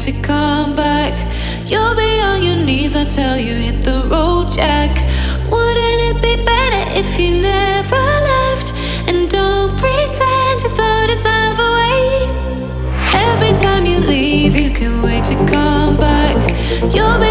to come back. You'll be on your knees, I tell you, hit the road, Jack. Wouldn't it be better if you never left? And don't pretend you throw this love away. Every time you leave, you can wait to come back. You'll